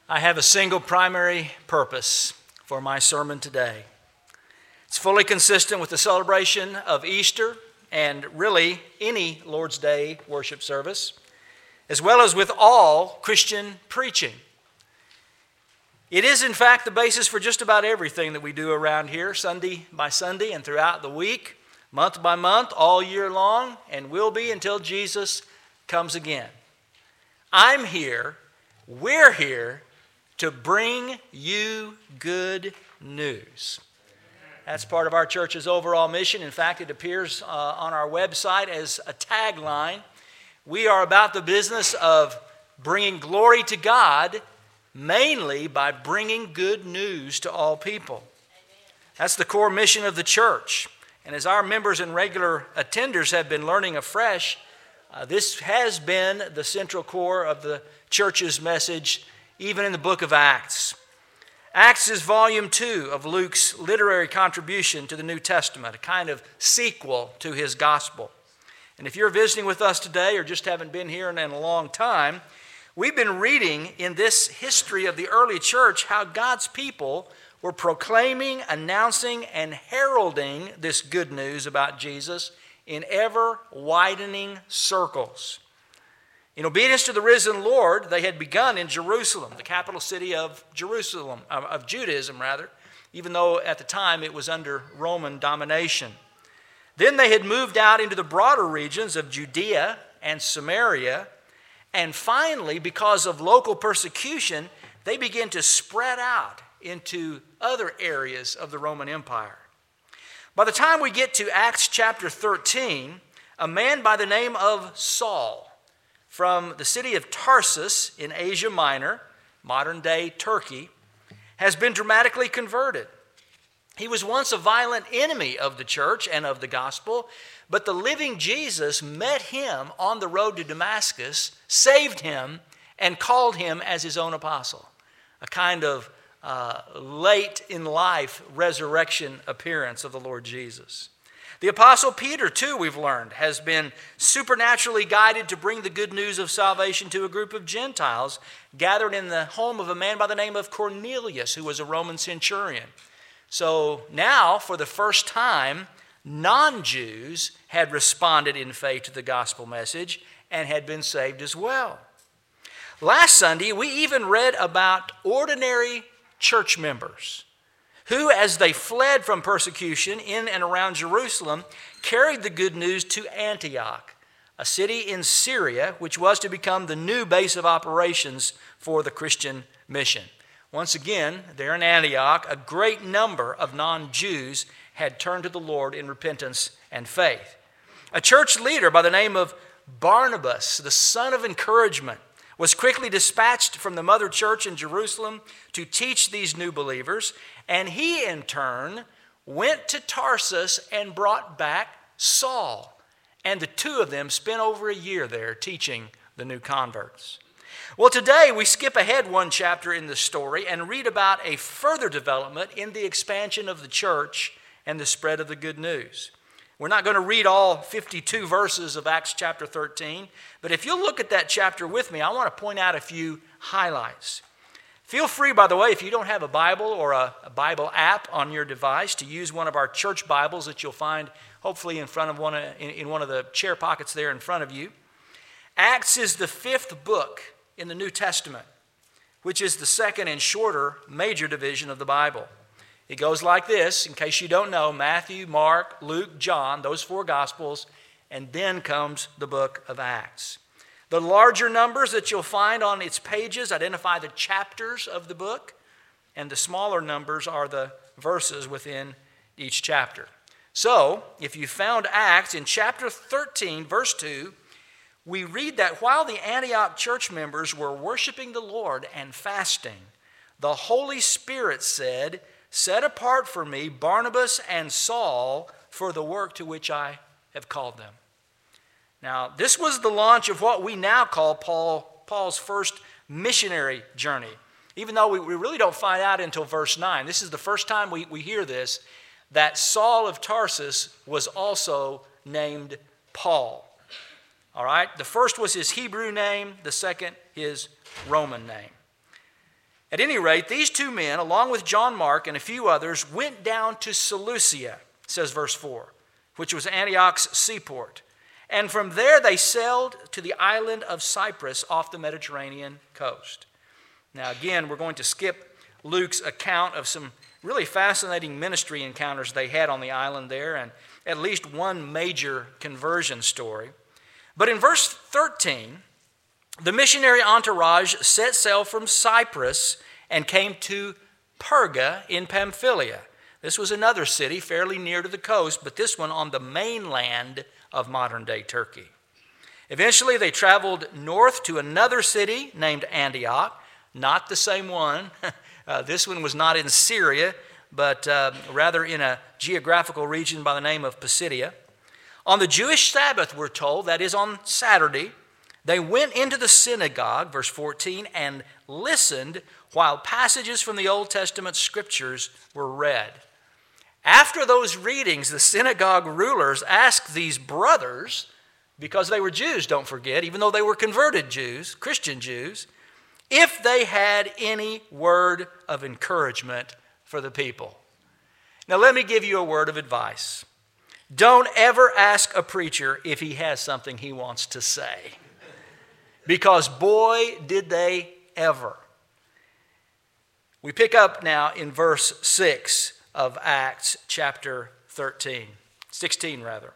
I have a single primary purpose for my sermon today. It's fully consistent with the celebration of Easter and really any Lord's Day worship service, as well as with all Christian preaching. It is, in fact, the basis for just about everything that we do around here, Sunday by Sunday and throughout the week, month by month, all year long, and will be until Jesus comes again. I'm here, we're here, to bring you good news. That's part of our church's overall mission. In fact, it appears on our website as a tagline. We are about the business of bringing glory to God, mainly by bringing good news to all people. That's the core mission of the church. And as our members and regular attenders have been learning afresh, this has been the central core of the church's message, even in the book of Acts. Acts is volume 2 of Luke's literary contribution to the New Testament, a kind of sequel to his gospel. And if you're visiting with us today or just haven't been here in a long time, we've been reading in this history of the early church how God's people were proclaiming, announcing, and heralding this good news about Jesus in ever-widening circles. In obedience to the risen Lord, they had begun in Jerusalem, the capital city of Judaism, even though at the time it was under Roman domination. Then they had moved out into the broader regions of Judea and Samaria, and finally, because of local persecution, they began to spread out into other areas of the Roman Empire. By the time we get to Acts chapter 13, a man by the name of Saul, from the city of Tarsus in Asia Minor, modern-day Turkey, has been dramatically converted. He was once a violent enemy of the church and of the gospel, but the living Jesus met him on the road to Damascus, saved him, and called him as his own apostle, a kind of late-in-life resurrection appearance of the Lord Jesus. The Apostle Peter, too, we've learned, has been supernaturally guided to bring the good news of salvation to a group of Gentiles gathered in the home of a man by the name of Cornelius, who was a Roman centurion. So now, for the first time, non-Jews had responded in faith to the gospel message and had been saved as well. Last Sunday, we even read about ordinary church members who, as they fled from persecution in and around Jerusalem, carried the good news to Antioch, a city in Syria, which was to become the new base of operations for the Christian mission. Once again, there in Antioch, a great number of non-Jews had turned to the Lord in repentance and faith. A church leader by the name of Barnabas, the son of encouragement, was quickly dispatched from the mother church in Jerusalem to teach these new believers, and he in turn went to Tarsus and brought back Saul, and the two of them spent over a year there teaching the new converts. Well, today we skip ahead one chapter in the story and read about a further development in the expansion of the church and the spread of the good news. We're not going to read all 52 verses of Acts chapter 13, but if you'll look at that chapter with me, I want to point out a few highlights. Feel free, by the way, if you don't have a Bible or a Bible app on your device, to use one of our church Bibles that you'll find hopefully in front of one of the chair pockets there in front of you. Acts is the 5th book in the New Testament, which is the second and shorter major division of the Bible. It goes like this, in case you don't know: Matthew, Mark, Luke, John, those 4 Gospels, and then comes the book of Acts. The larger numbers that you'll find on its pages identify the chapters of the book, and the smaller numbers are the verses within each chapter. So, if you found Acts in chapter 13, verse 2, we read that while the Antioch church members were worshiping the Lord and fasting, the Holy Spirit said, "Set apart for me Barnabas and Saul for the work to which I have called them." Now, this was the launch of what we now call Paul's first missionary journey, even though we really don't find out until verse 9. This is the first time we hear this, that Saul of Tarsus was also named Paul. All right? The first was his Hebrew name, the second his Roman name. At any rate, these two men, along with John Mark and a few others, went down to Seleucia, says verse 4, which was Antioch's seaport. And from there they sailed to the island of Cyprus off the Mediterranean coast. Now again, we're going to skip Luke's account of some really fascinating ministry encounters they had on the island there, and at least one major conversion story. But in verse 13, the missionary entourage set sail from Cyprus and came to Perga in Pamphylia. This was another city fairly near to the coast, but this one on the mainland of modern-day Turkey. Eventually, they traveled north to another city named Antioch, not the same one. This one was not in Syria, but rather in a geographical region by the name of Pisidia. On the Jewish Sabbath, we're told, that is on Saturday, they went into the synagogue, verse 14, and listened while passages from the Old Testament scriptures were read. After those readings, the synagogue rulers asked these brothers, because they were Jews, don't forget, even though they were converted Jews, Christian Jews, if they had any word of encouragement for the people. Now let me give you a word of advice. Don't ever ask a preacher if he has something he wants to say. Because boy, did they ever. We pick up now in verse 6 of Acts chapter 16 rather.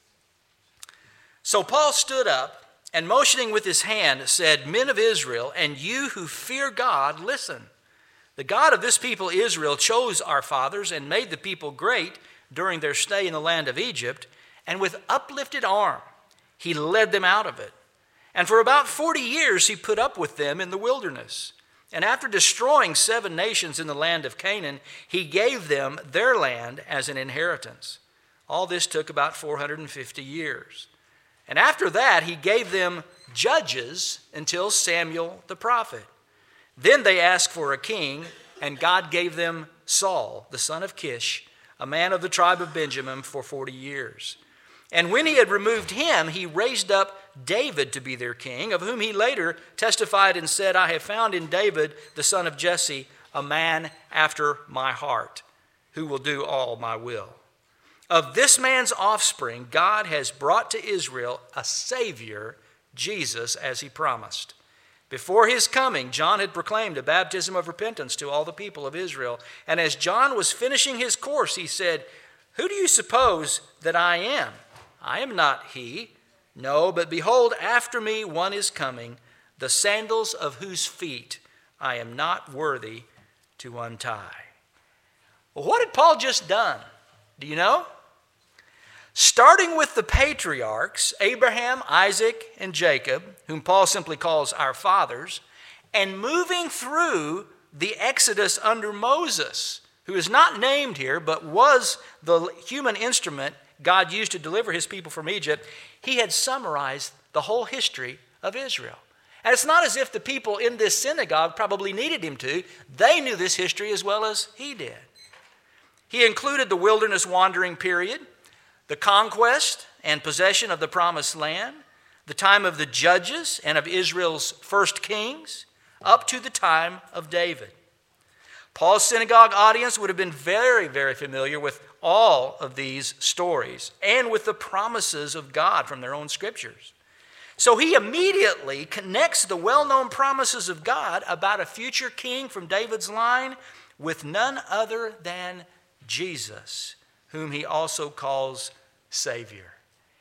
So Paul stood up and motioning with his hand said, "Men of Israel, and you who fear God, listen. The God of this people Israel chose our fathers and made the people great during their stay in the land of Egypt, and with uplifted arm he led them out of it. And for about 40 years he put up with them in the wilderness. And after destroying 7 nations in the land of Canaan, he gave them their land as an inheritance. All this took about 450 years. And after that he gave them judges until Samuel the prophet. Then they asked for a king, and God gave them Saul, the son of Kish, a man of the tribe of Benjamin, for 40 years. And when he had removed him, he raised up David to be their king, of whom he later testified and said, I have found in David, the son of Jesse, a man after my heart, who will do all my will. Of this man's offspring, God has brought to Israel a Savior, Jesus, as he promised. Before his coming, John had proclaimed a baptism of repentance to all the people of Israel. And as John was finishing his course, he said, Who do you suppose that I am? I am not he. No, but behold, after me one is coming, the sandals of whose feet I am not worthy to untie. Well, what had Paul just done? Do you know? Starting with the patriarchs, Abraham, Isaac, and Jacob, whom Paul simply calls our fathers, and moving through the Exodus under Moses, who is not named here, but was the human instrument God used to deliver his people from Egypt, he had summarized the whole history of Israel. And it's not as if the people in this synagogue probably needed him to. They knew this history as well as he did. He included the wilderness wandering period, the conquest and possession of the promised land, the time of the judges and of Israel's first kings, up to the time of David. Paul's synagogue audience would have been very, very familiar with all of these stories and with the promises of God from their own scriptures. So he immediately connects the well-known promises of God about a future king from David's line with none other than Jesus, whom he also calls Savior.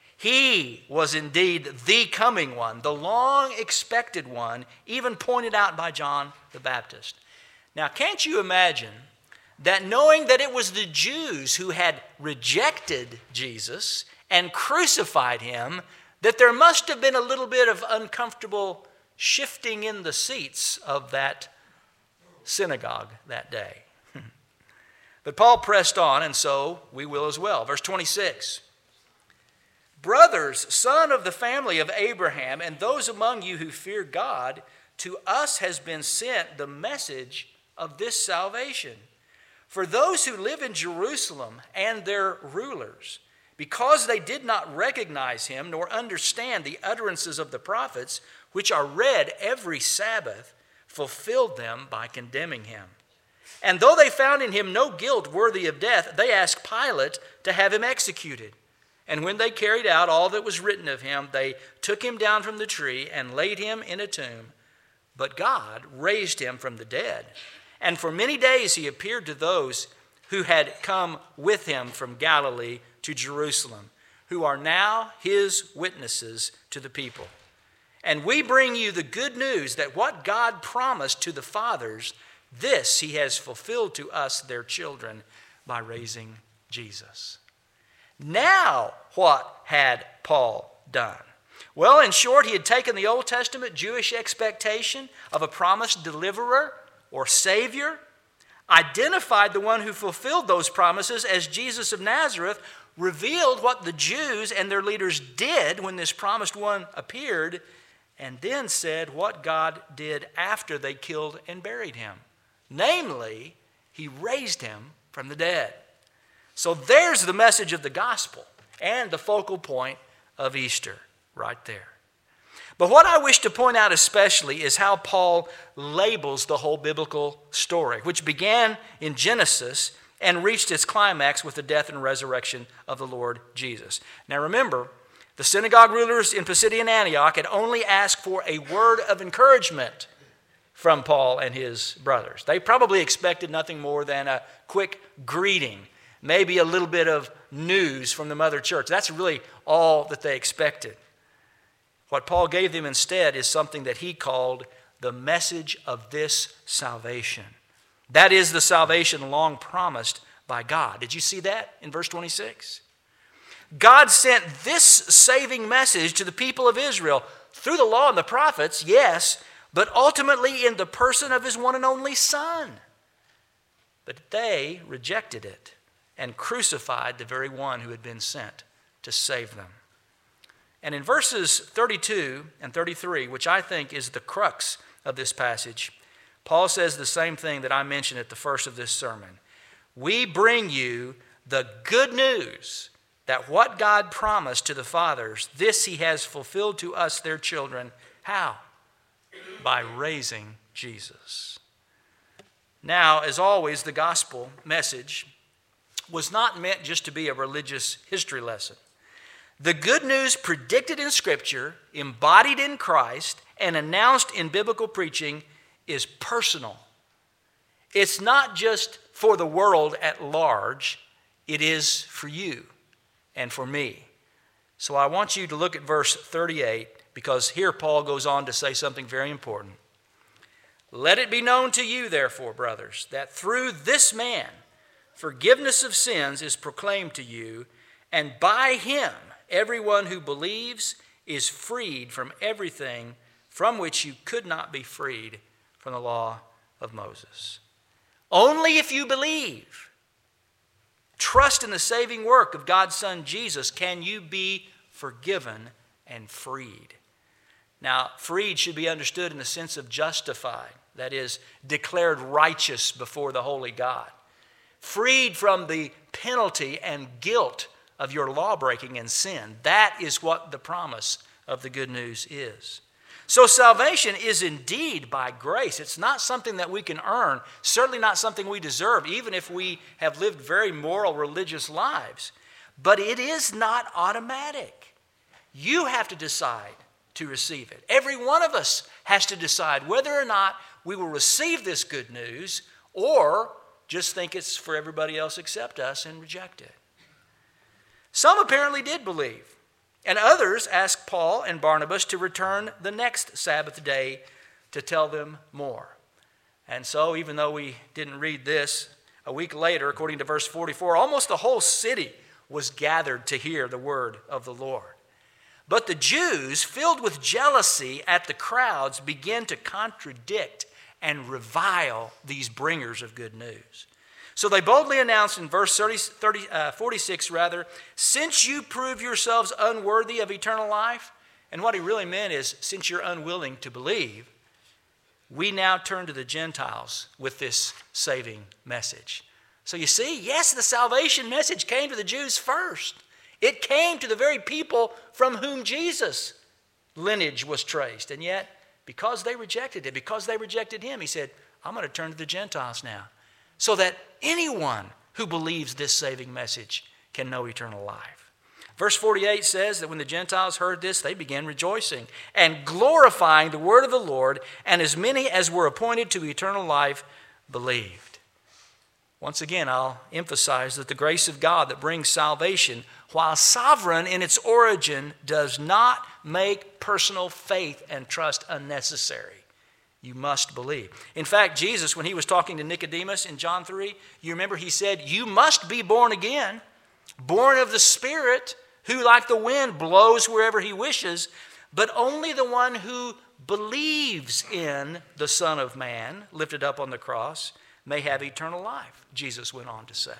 He was indeed the coming one, the long-expected one, even pointed out by John the Baptist. Now, can't you imagine that knowing that it was the Jews who had rejected Jesus and crucified him, that there must have been a little bit of uncomfortable shifting in the seats of that synagogue that day? But Paul pressed on, and so we will as well. Verse 26. Brothers, son of the family of Abraham, and those among you who fear God, to us has been sent the message of this salvation. For those who live in Jerusalem and their rulers, because they did not recognize him nor understand the utterances of the prophets, which are read every Sabbath, fulfilled them by condemning him. And though they found in him no guilt worthy of death, they asked Pilate to have him executed. And when they carried out all that was written of him, they took him down from the tree and laid him in a tomb. But God raised him from the dead. And for many days he appeared to those who had come with him from Galilee to Jerusalem, who are now his witnesses to the people. And we bring you the good news that what God promised to the fathers, this he has fulfilled to us, their children, by raising Jesus. Now, what had Paul done? Well, in short, he had taken the Old Testament Jewish expectation of a promised deliverer or Savior, identified the one who fulfilled those promises as Jesus of Nazareth, revealed what the Jews and their leaders did when this promised one appeared, and then said what God did after they killed and buried him. Namely, he raised him from the dead. So there's the message of the gospel and the focal point of Easter right there. But what I wish to point out especially is how Paul labels the whole biblical story, which began in Genesis and reached its climax with the death and resurrection of the Lord Jesus. Now remember, the synagogue rulers in Pisidian Antioch had only asked for a word of encouragement from Paul and his brothers. They probably expected nothing more than a quick greeting, maybe a little bit of news from the mother church. That's really all that they expected. What Paul gave them instead is something that he called the message of this salvation. That is the salvation long promised by God. Did you see that in verse 26? God sent this saving message to the people of Israel through the law and the prophets, yes, but ultimately in the person of his one and only Son. But they rejected it and crucified the very one who had been sent to save them. And in verses 32 and 33, which I think is the crux of this passage, Paul says the same thing that I mentioned at the first of this sermon. We bring you the good news that what God promised to the fathers, this he has fulfilled to us, their children. How? By raising Jesus. Now, as always, the gospel message was not meant just to be a religious history lesson. The good news predicted in Scripture, embodied in Christ, and announced in biblical preaching is personal. It's not just for the world at large. It is for you and for me. So I want you to look at verse 38, because here Paul goes on to say something very important. Let it be known to you, therefore, brothers, that through this man forgiveness of sins is proclaimed to you, and by him everyone who believes is freed from everything from which you could not be freed from the law of Moses. Only if you believe, trust in the saving work of God's Son Jesus, can you be forgiven and freed. Now, freed should be understood in the sense of justified, that is, declared righteous before the holy God. Freed from the penalty and guilt of your lawbreaking and sin. That is what the promise of the good news is. So salvation is indeed by grace. It's not something that we can earn, certainly not something we deserve, even if we have lived very moral, religious lives. But it is not automatic. You have to decide to receive it. Every one of us has to decide whether or not we will receive this good news or just think it's for everybody else except us and reject it. Some apparently did believe, and others asked Paul and Barnabas to return the next Sabbath day to tell them more. And so, even though we didn't read this, a week later, according to verse 44, almost the whole city was gathered to hear the word of the Lord. But the Jews, filled with jealousy at the crowds, began to contradict and revile these bringers of good news. So they boldly announced in verse 46, since you prove yourselves unworthy of eternal life, and what he really meant is, since you're unwilling to believe, we now turn to the Gentiles with this saving message. So you see, yes, the salvation message came to the Jews first. It came to the very people from whom Jesus' lineage was traced. And yet, because they rejected it, because they rejected him, he said, I'm going to turn to the Gentiles now, so that anyone who believes this saving message can know eternal life. Verse 48 says that when the Gentiles heard this, they began rejoicing and glorifying the word of the Lord, and as many as were appointed to eternal life believed. Once again, I'll emphasize that the grace of God that brings salvation, while sovereign in its origin, does not make personal faith and trust unnecessary. You must believe. In fact, Jesus, when he was talking to Nicodemus in John 3, you remember he said, you must be born again, born of the Spirit, who like the wind blows wherever he wishes, but only the one who believes in the Son of Man, lifted up on the cross, may have eternal life, Jesus went on to say.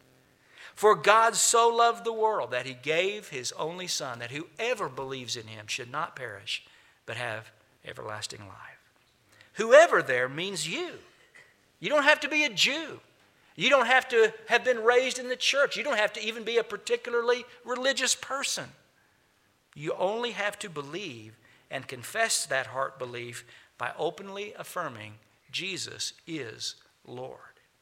For God so loved the world that he gave his only Son, that whoever believes in him should not perish, but have everlasting life. Whoever there means you. You don't have to be a Jew. You don't have to have been raised in the church. You don't have to even be a particularly religious person. You only have to believe and confess that heart belief by openly affirming Jesus is Lord.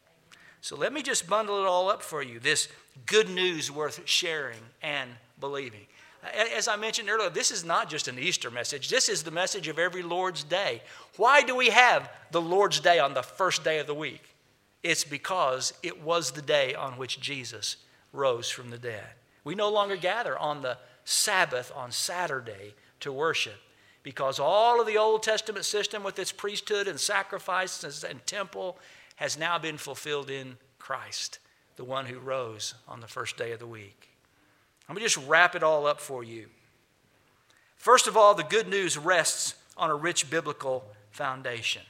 So let me just bundle it all up for you, this good news worth sharing and believing. As I mentioned earlier, this is not just an Easter message. This is the message of every Lord's Day. Why do we have the Lord's Day on the first day of the week? It's because it was the day on which Jesus rose from the dead. We no longer gather on the Sabbath on Saturday to worship, because all of the Old Testament system with its priesthood and sacrifices and temple has now been fulfilled in Christ, the one who rose on the first day of the week. Let me just wrap it all up for you. First of all, the good news rests on a rich biblical foundation.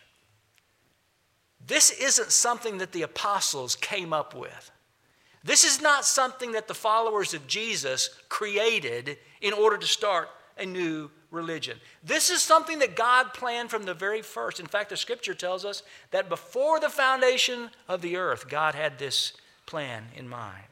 This isn't something that the apostles came up with. This is not something that the followers of Jesus created in order to start a new religion. This is something that God planned from the very first. In fact, the scripture tells us that before the foundation of the earth, God had this plan in mind.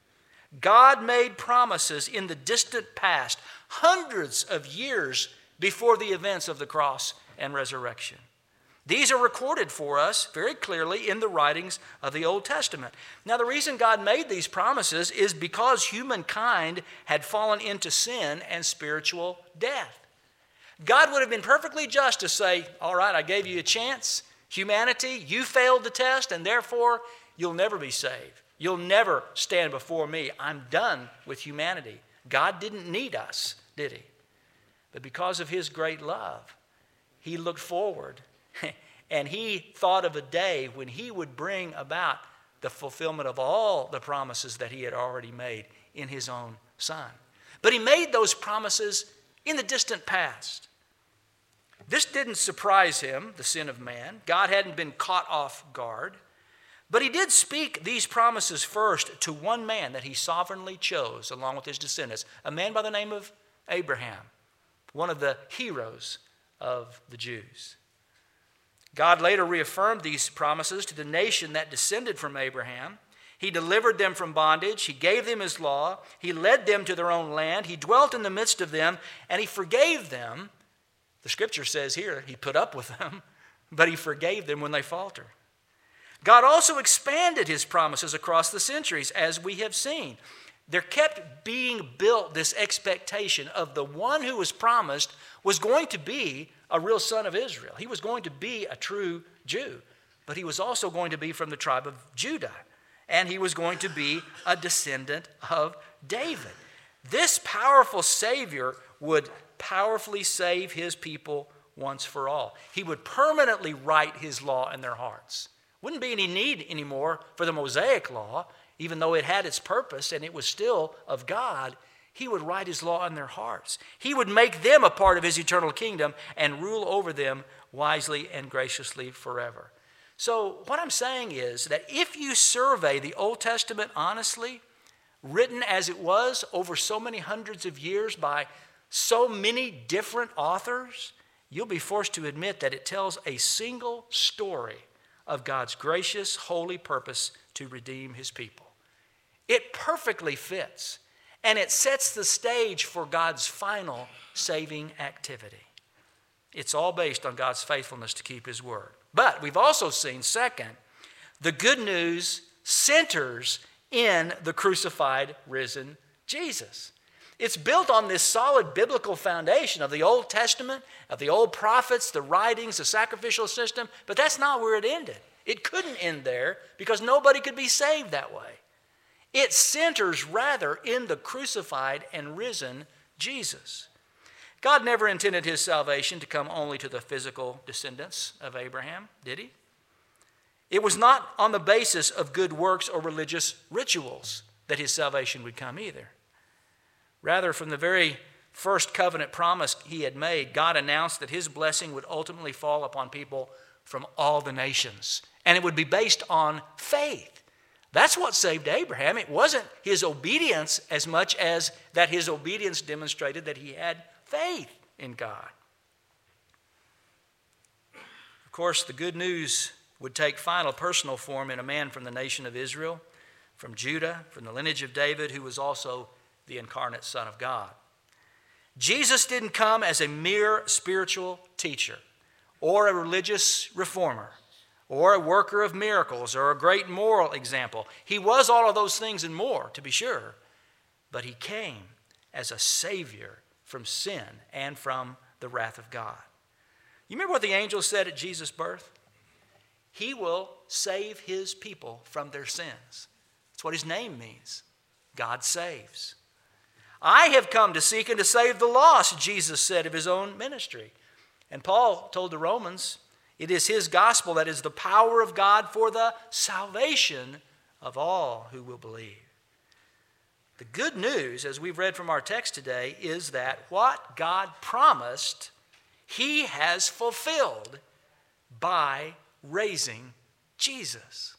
God made promises in the distant past, hundreds of years before the events of the cross and resurrection. These are recorded for us very clearly in the writings of the Old Testament. Now, the reason God made these promises is because humankind had fallen into sin and spiritual death. God would have been perfectly just to say, all right, I gave you a chance. Humanity, you failed the test, and therefore you'll never be saved. You'll never stand before me. I'm done with humanity. God didn't need us, did he? But because of his great love, he looked forward and he thought of a day when he would bring about the fulfillment of all the promises that he had already made in his own Son. But he made those promises in the distant past. This didn't surprise him, the sin of man. God hadn't been caught off guard. But he did speak these promises first to one man that he sovereignly chose along with his descendants, a man by the name of Abraham, one of the heroes of the Jews. God later reaffirmed these promises to the nation that descended from Abraham. He delivered them from bondage. He gave them his law. He led them to their own land. He dwelt in the midst of them, and he forgave them. The scripture says here, he put up with them, but he forgave them when they faltered. God also expanded his promises across the centuries, as we have seen. There kept being built this expectation of the one who was promised was going to be a real son of Israel. He was going to be a true Jew, but he was also going to be from the tribe of Judah, and he was going to be a descendant of David. This powerful Savior would powerfully save his people once for all. He would permanently write his law in their hearts. Wouldn't be any need anymore for the Mosaic law, even though it had its purpose and it was still of God. He would write his law in their hearts. He would make them a part of his eternal kingdom and rule over them wisely and graciously forever. So what I'm saying is that if you survey the Old Testament honestly, written as it was over so many hundreds of years by so many different authors, you'll be forced to admit that it tells a single story of God's gracious, holy purpose to redeem his people. It perfectly fits, and it sets the stage for God's final saving activity. It's all based on God's faithfulness to keep his word. But we've also seen, second, the good news centers in the crucified, risen Jesus. It's built on this solid biblical foundation of the Old Testament, of the old prophets, the writings, the sacrificial system, but that's not where it ended. It couldn't end there because nobody could be saved that way. It centers rather in the crucified and risen Jesus. God never intended his salvation to come only to the physical descendants of Abraham, did he? It was not on the basis of good works or religious rituals that his salvation would come either. Rather, from the very first covenant promise he had made, God announced that his blessing would ultimately fall upon people from all the nations. And it would be based on faith. That's what saved Abraham. It wasn't his obedience as much as that his obedience demonstrated that he had faith in God. Of course, the good news would take final personal form in a man from the nation of Israel, from Judah, from the lineage of David, who was also the incarnate Son of God. Jesus didn't come as a mere spiritual teacher or a religious reformer or a worker of miracles or a great moral example. He was all of those things and more, to be sure, but he came as a Savior from sin and from the wrath of God. You remember what the angel said at Jesus' birth? He will save his people from their sins. That's what his name means. God saves. I have come to seek and to save the lost, Jesus said of his own ministry. And Paul told the Romans, it is his gospel that is the power of God for the salvation of all who will believe. The good news, as we've read from our text today, is that what God promised, he has fulfilled by raising Jesus.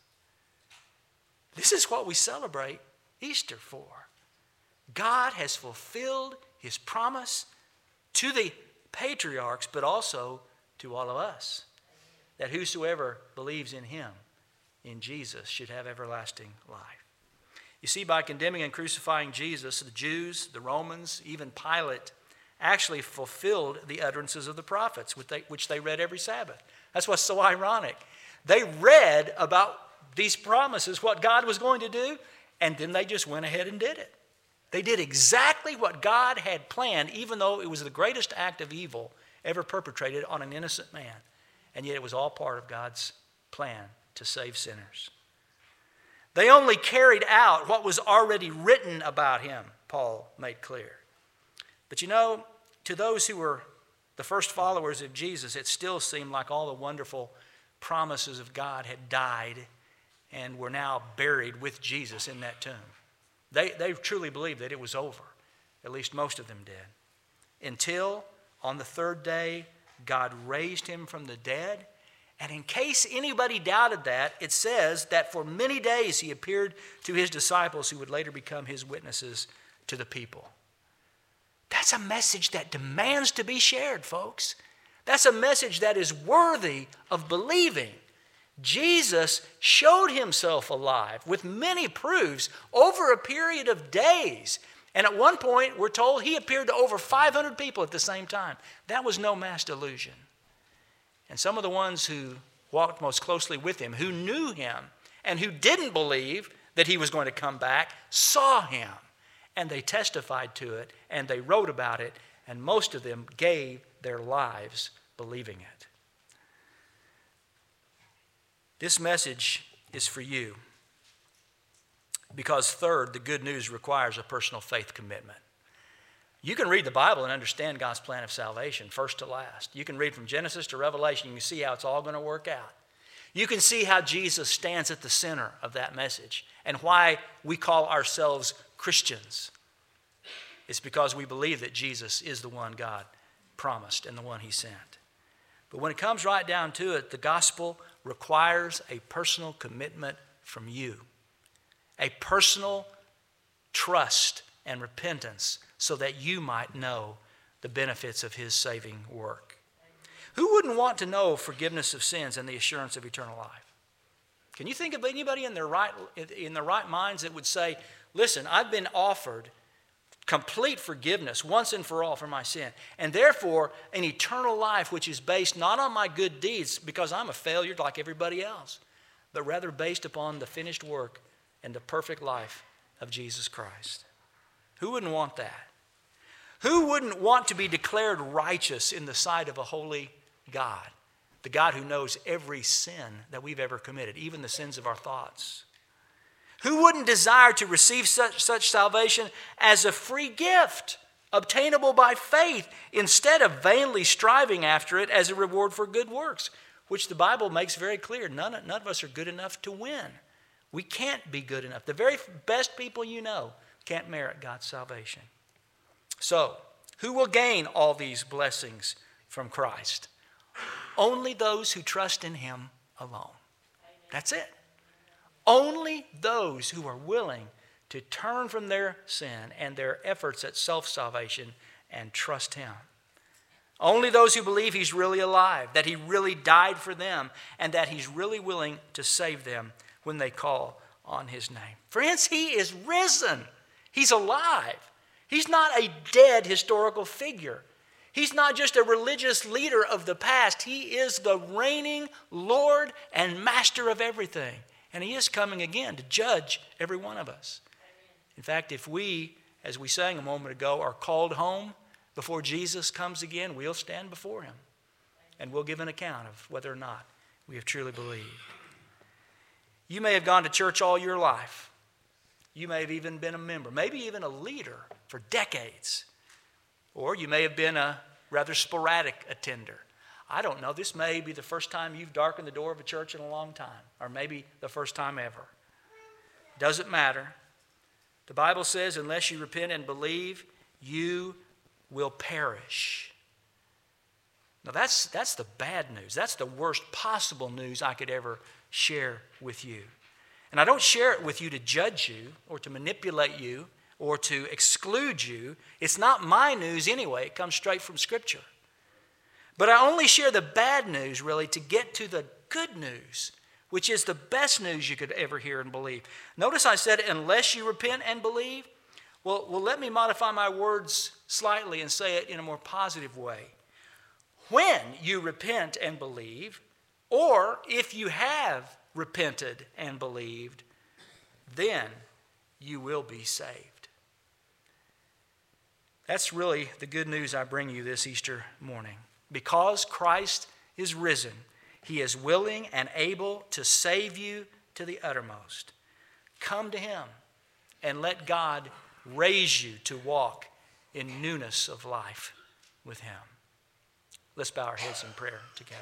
This is what we celebrate Easter for. God has fulfilled his promise to the patriarchs, but also to all of us, that whosoever believes in him, in Jesus, should have everlasting life. You see, by condemning and crucifying Jesus, the Jews, the Romans, even Pilate, actually fulfilled the utterances of the prophets, which they read every Sabbath. That's what's so ironic. They read about these promises, what God was going to do, and then they just went ahead and did it. They did exactly what God had planned, even though it was the greatest act of evil ever perpetrated on an innocent man. And yet it was all part of God's plan to save sinners. They only carried out what was already written about him, Paul made clear. But you know, to those who were the first followers of Jesus, it still seemed like all the wonderful promises of God had died and were now buried with Jesus in that tomb. They truly believed that it was over. At least most of them did. Until on the third day, God raised him from the dead. And in case anybody doubted that, it says that for many days he appeared to his disciples who would later become his witnesses to the people. That's a message that demands to be shared, folks. That's a message that is worthy of believing. Jesus showed himself alive with many proofs over a period of days. And at one point, we're told he appeared to over 500 people at the same time. That was no mass delusion. And some of the ones who walked most closely with him, who knew him, and who didn't believe that he was going to come back, saw him. And they testified to it, and they wrote about it, and most of them gave their lives believing it. This message is for you because, third, the good news requires a personal faith commitment. You can read the Bible and understand God's plan of salvation, first to last. You can read from Genesis to Revelation. You can see how it's all going to work out. You can see how Jesus stands at the center of that message and why we call ourselves Christians. It's because we believe that Jesus is the one God promised and the one he sent. But when it comes right down to it, the gospel requires a personal commitment from you, a personal trust and repentance so that you might know the benefits of his saving work. Who wouldn't want to know forgiveness of sins and the assurance of eternal life? Can you think of anybody in their right minds that would say, listen, I've been offered complete forgiveness once and for all for my sin, and therefore an eternal life which is based not on my good deeds because I'm a failure like everybody else, but rather based upon the finished work and the perfect life of Jesus Christ. Who wouldn't want that? Who wouldn't want to be declared righteous in the sight of a holy God, the God who knows every sin that we've ever committed, even the sins of our thoughts? Who wouldn't desire to receive such salvation as a free gift, obtainable by faith, instead of vainly striving after it as a reward for good works, which the Bible makes very clear. None of us are good enough to win. We can't be good enough. The very best people you know can't merit God's salvation. So, who will gain all these blessings from Christ? Only those who trust in Him alone. That's it. Only those who are willing to turn from their sin and their efforts at self-salvation and trust Him. Only those who believe He's really alive, that He really died for them, and that He's really willing to save them when they call on His name. Friends, He is risen. He's alive. He's not a dead historical figure. He's not just a religious leader of the past. He is the reigning Lord and Master of everything. And He is coming again to judge every one of us. In fact, if we, as we sang a moment ago, are called home before Jesus comes again, we'll stand before Him. And we'll give an account of whether or not we have truly believed. You may have gone to church all your life. You may have even been a member, maybe even a leader for decades. Or you may have been a rather sporadic attender. I don't know, this may be the first time you've darkened the door of a church in a long time, or maybe the first time ever. Doesn't matter. The Bible says, unless you repent and believe, you will perish. Now that's the bad news. That's the worst possible news I could ever share with you. And I don't share it with you to judge you or to manipulate you or to exclude you. It's not my news anyway. It comes straight from Scripture. But I only share the bad news, really, to get to the good news, which is the best news you could ever hear and believe. Notice I said, unless you repent and believe. Well, let me modify my words slightly and say it in a more positive way. When you repent and believe, or if you have repented and believed, then you will be saved. That's really the good news I bring you this Easter morning. Because Christ is risen, He is willing and able to save you to the uttermost. Come to Him and let God raise you to walk in newness of life with Him. Let's bow our heads in prayer together.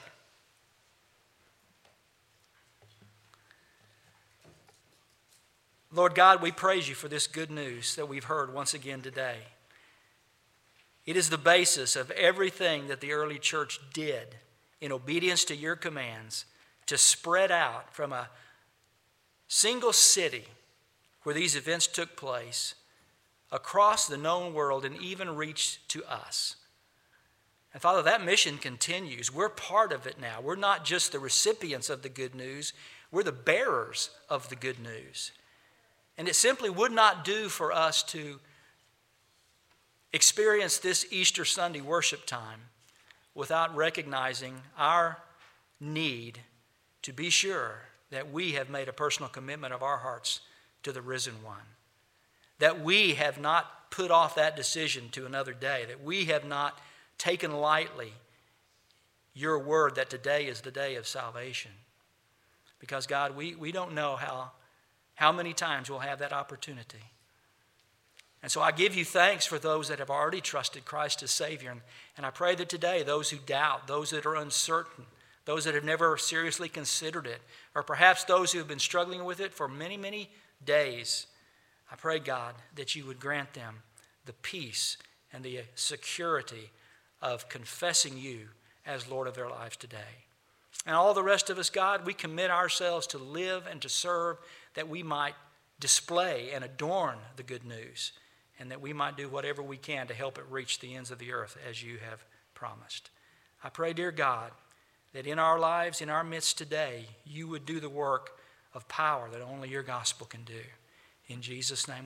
Lord God, we praise You for this good news that we've heard once again today. It is the basis of everything that the early church did in obedience to Your commands to spread out from a single city where these events took place across the known world and even reach to us. And Father, that mission continues. We're part of it now. We're not just the recipients of the good news. We're the bearers of the good news. And it simply would not do for us to experience this Easter Sunday worship time without recognizing our need to be sure that we have made a personal commitment of our hearts to the risen one. That we have not put off that decision to another day. That we have not taken lightly Your word that today is the day of salvation. Because God, we don't know how many times we'll have that opportunity. And so I give You thanks for those that have already trusted Christ as Savior. And I pray that today, those who doubt, those that are uncertain, those that have never seriously considered it, or perhaps those who have been struggling with it for many, many days, I pray, God, that You would grant them the peace and the security of confessing You as Lord of their lives today. And all the rest of us, God, we commit ourselves to live and to serve that we might display and adorn the good news, and that we might do whatever we can to help it reach the ends of the earth as You have promised. I pray, dear God, that in our lives, in our midst today, You would do the work of power that only Your gospel can do. In Jesus' name.